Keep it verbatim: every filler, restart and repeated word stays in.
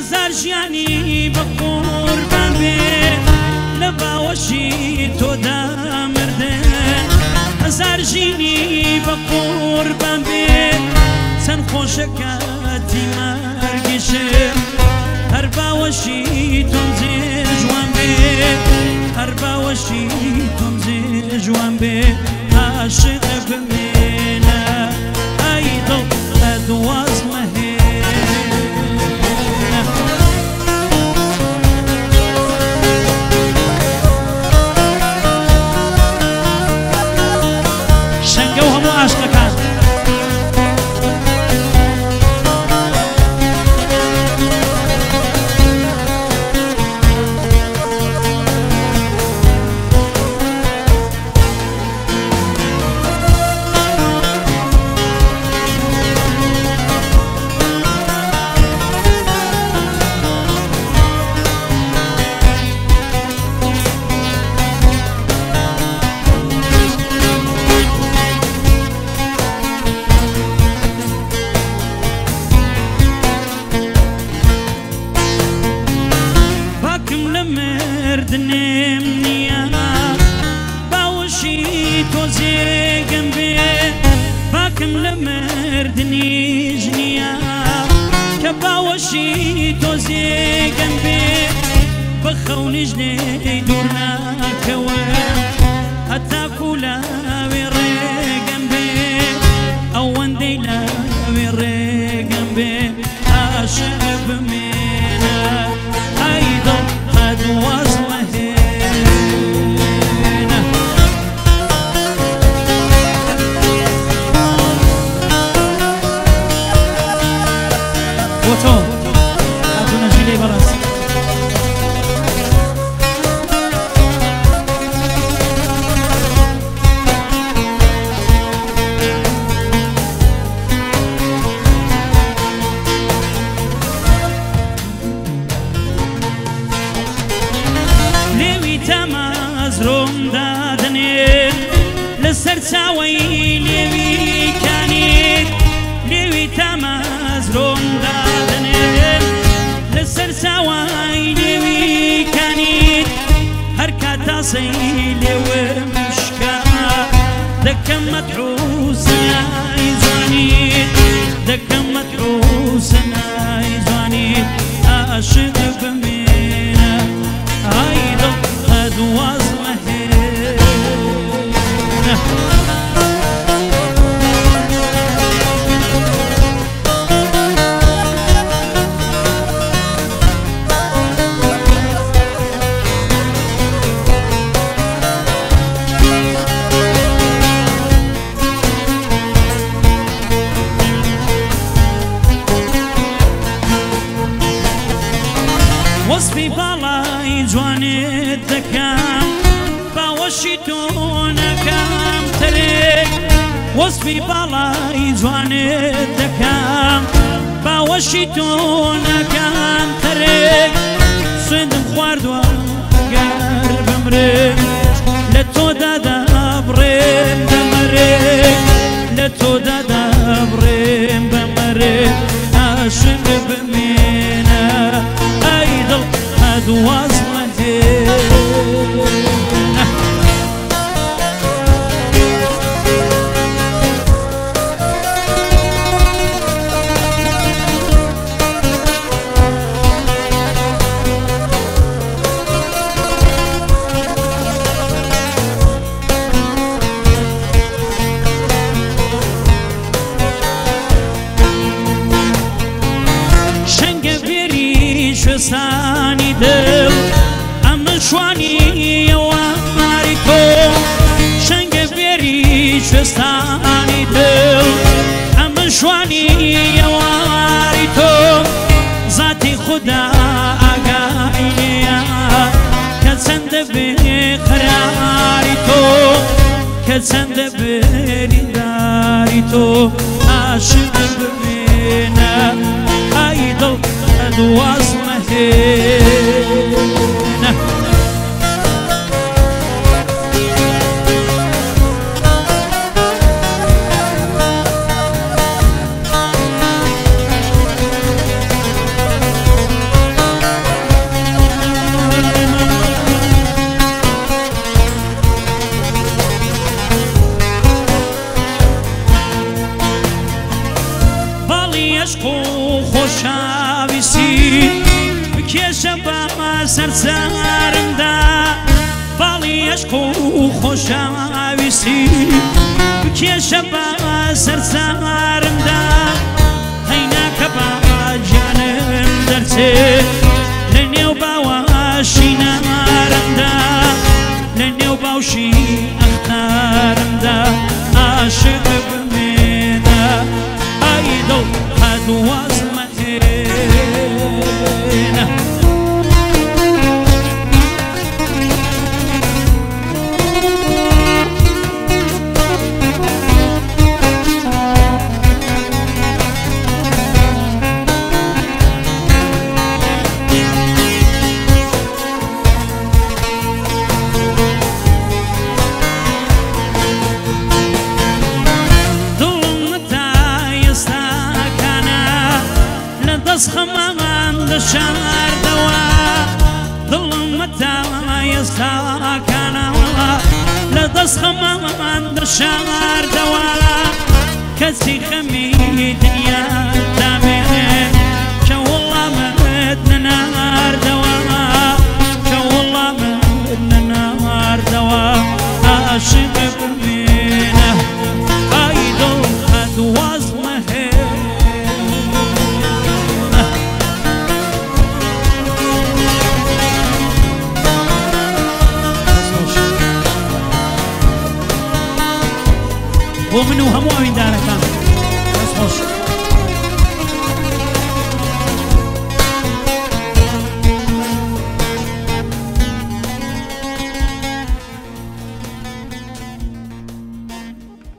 هزار ژیانی بە قوربان بێ لە باوەشی تۆدا مردن هزار ژینی بە قوربان بێ چەند خۆشەکەتی مەرگیشێ هەر باوەشی تۆم جێ جوان بێ هەر باوەشی تۆم جێ جوان بێ عاشق بمێنە ئەی دڵ ئەدواز مەهێنە شەنگە و هەموو عاشقەکان مردنم نیە باوەشی تۆ جێگەم بێ باکم لە مردنیش نییە کە باوەشی تۆ جێگەم بێ بە خەونیش لێی دوور ناکەوە هەتاکو لاوێ ڕێگەم بێ ئەوەندەی لاوێ ڕێگەم بێ عاشق بمێنە ئەی دڵ ئەدواز مەهێنە بۆ تۆ هاتوونە ژیلەی بەڕاست تەمازرۆم دادنێت لەسەر چاوەی لێوی کانیت لێوی تەمازرۆم دادنێت لەسەر چاوەی لێوی کانیت هەر کات تاسەی لێوم شکا دەکەم مەتحوسە نای جوانیت دەکەم مەتحوسە نای جوانیت عاشق بمێنە ئای دڵ ئەدواز مەهێنە وەسپی باڵای جوانێت دەکەم باوەشی تۆ نەکەم تەرێک وەسپی باڵای جوانێت دەکەم باوەشی تۆ نەکەم تەرێک سوێندم خواردووە گەر بمرێ لە تۆدا دەبڕێم دەمەرێک لە تۆدا دەبڕێم بەمەرێک عاشق بمێنە ئەی دڵ ئەدواز مەهێنە شوێسانی دڵ ئەمن شوانیەوە ماری تۆ شەنگە بێری شوێستانی دڵ ئەمن شوانیەوە ماری تۆ زاتی خودا ئاگای لێیە کە چەندە بێ قەراری تۆ کە چەندە بێریداری تۆ عاشق بمێنە ئای دڵ ئەدواز مەهێنە ویسی بکێشە بە سەرچارمدا باڵی عەشق و خۆشەویستی بکێشە بە سەرچارمدا هەیناکە بە گیانم دەرچێت لە نێو باوەشی نارمدا لە نێو باوشی ئەختارمدا عاشق بمێنە ئای دڵ هەدوازمە هێنە خەمان دەشاردەوە دڵم مەتای ئێستاکانەوە لە دەست خەمان دەشاردەوە کەسی خەمی دنیا دامێنێ کە وەڵامت نەناردەوە کە وەڵامت نەناردەوە عاشق بمێنە ئای دڵ هەدوازمە بۆ من و هەموو ئەویندارەکان